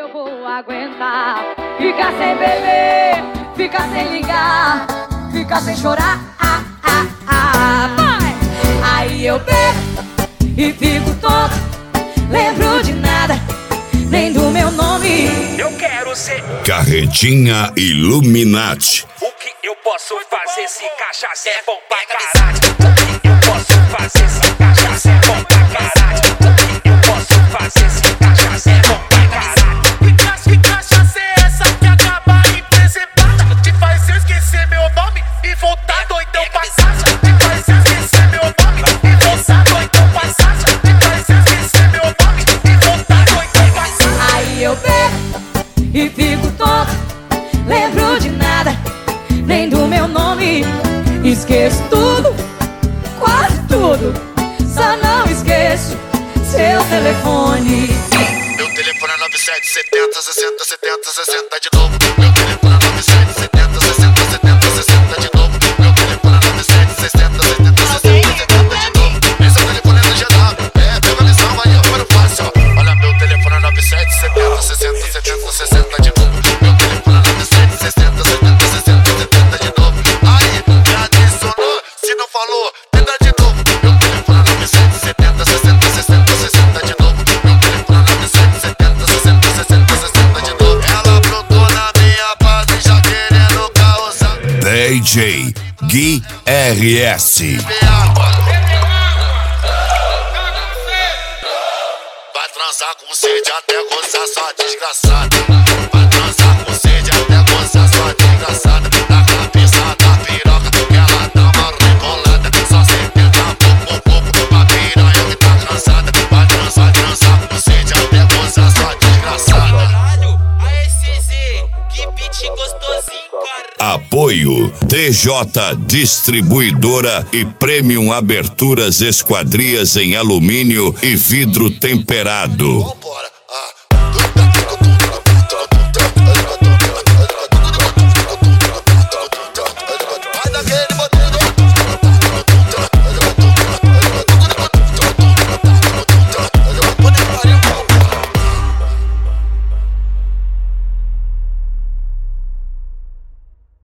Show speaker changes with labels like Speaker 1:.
Speaker 1: eu vou aguentar. Ficar sem beber, ficar sem ligar, ficar sem chorar. Vai! Aí eu bebo e fico tonto, lembro de nada, nem do meu nome.
Speaker 2: Eu quero ser
Speaker 3: Carretinha Illuminati.
Speaker 2: o que eu posso fazer se cachaça é bom pra caralho? O que eu posso fazer se cachaça é bom pra caralho? O que eu posso fazer se cachaça é bom pra caralho?
Speaker 4: Que cachaça é essa que acaba impreservada? Te faz eu esquecer meu nome e voltar doidão pra casa. Te faz eu esquecer meu nome e voltar doidão pra casa. Te faz eu esquecer meu nome e voltar doidão pra casa.
Speaker 1: Aí eu bebo e fico tonto, lembro de nada, nem do meu nome. Esqueço tudo, quase tudo, só não esqueço seu telefone.
Speaker 4: Meu telefone é 9770 60 70 60 de novo. Meu telefone é 9770 60 70 60 de novo. Meu telefone é 9760 70 60 70 de novo. Esse é o telefone do GW. Pega a lição aí, número fácil. Olha, meu telefone é 9770 60 70 60 de novo. Meu telefone é 9760 70 60 70 de novo. Aí, já adicionou? Se não falou, tenta de novo. Meu telefone é 9770 60 60 60 de novo. Meu telefone é 9770 60 60 60 de novo. Ela brotou na minha base já querendo causar.
Speaker 3: DJ Gui RS.
Speaker 4: Vai transar com sede até gozar sua desgraçada. Vai transar com sede até gozar sua desgraçada. Na cabeça da piroca ela dá uma rebolada. Só sententa pouco pra piranha que tá cansada. Vai transar com sede até gozar sua desgraçada.
Speaker 5: Caralho, a SCZ, que beat gostosinho, cara.
Speaker 3: Apoio TJ Distribuidora e Premium Aberturas Esquadrias em alumínio e vidro temperado.
Speaker 4: Vambora.